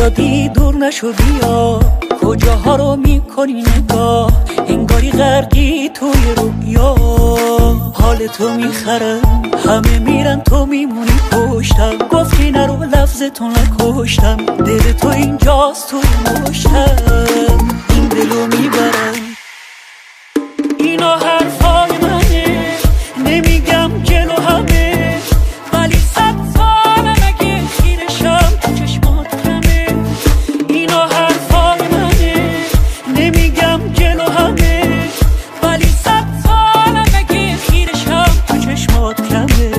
زیادی دور نشو بیا، کجاها رو میکنی نگاه، انگاری غرقی توی رویا. حال تو میخرم، همه میرن تو میمونی پشتم، گفتی نرو لفظتو نکشتم، دل تو اینجاست توی مشتم، این دلو میبرم. اینا حرفای منه، نمیگم جلو همه، ولی 100 سالم اگه خیرشم تو چشمات کمه. اینا حرفای منه، نمیگم جلو همه، ولی 100 سالم اگه خیرشم تو چشمات کمه.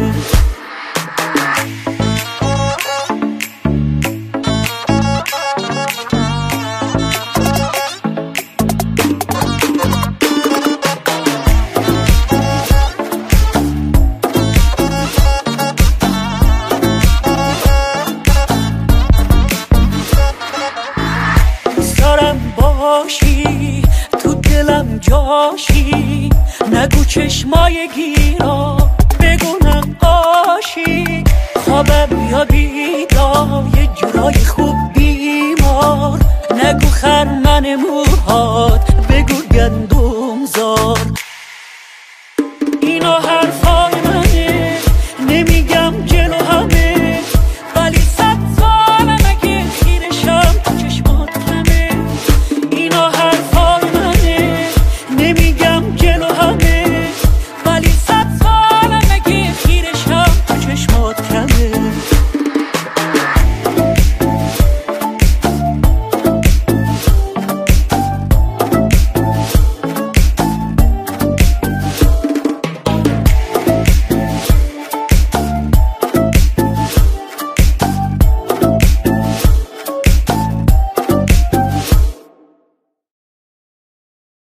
باشی تو دلم جاشی، نگو چشمای گیرا، بگو نقاشی، خوابم یا بیدار، یه جورای خوب بیمار، نگو خرمن موهات